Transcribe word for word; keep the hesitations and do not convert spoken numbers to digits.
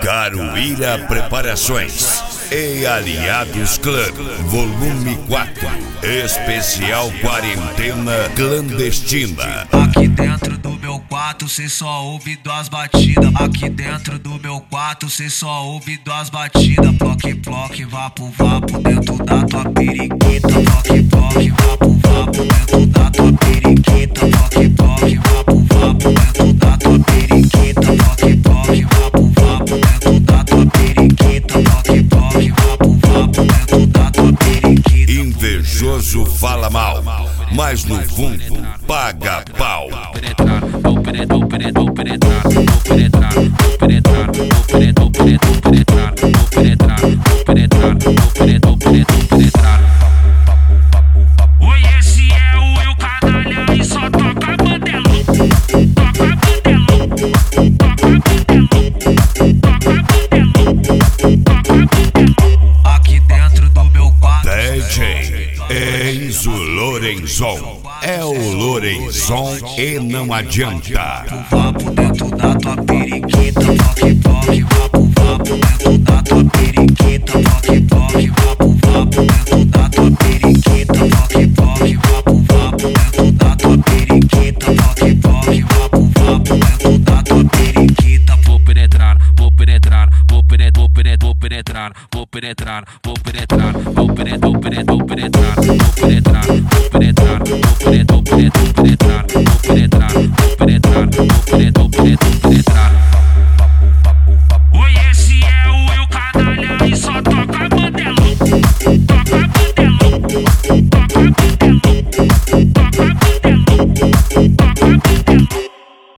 Caruíra Preparações e Aliados Clã, volume quatro, especial quarentena clandestina. Aqui dentro do meu quarto cê só ouve duas batidas. Aqui dentro do meu quarto cê só ouve duas batidas. Ploque, ploque, vapo, vapo dentro da tua periquita. Ploque, ploque, vapo, vapo dentro da tua periquita. Ploque, ploque, vapo, vapo dentro da tua periquita. Ploque, ploque, vapo, vapo dentro da tua periquita. Ploque, ploque, vapo, vapo dentro da tua periquita. Invejoso fala mal, mas no fundo paga pau. Vou penetrar, vou penetrar, vou penetrar, vou penetrar, vou penetrar, vou penetrar, vou penetrar, vou penetrar, vou penetrar, vou penetrar, vou penetrar, vou penetrar. Oi, esse é o eu canalha e só toca bandelão, toca bandelão, toca bandelão, toca bandelão, toca bandelão. Aqui dentro do meu quarto D J Enzo Lorenzon, é o Lorenzon e não adianta. vapo dentro da tua periquita. Ploque, ploque, vapo, vapo dentro da tua periquita. Ploque, ploque, vapo, vapo dentro da tua periquita. Ploque, ploque, vapo, vapo dentro da tua periquita. Ploque, ploque, vapo, vapo dentro da tua periquita. Vou penetrar, vou penetrar, vou penetrar, vou penetrar, vou penetrar, vou penetrar, vou penetrar, vou penetrar, vou penetrar, vou penetrar, vou penetrar.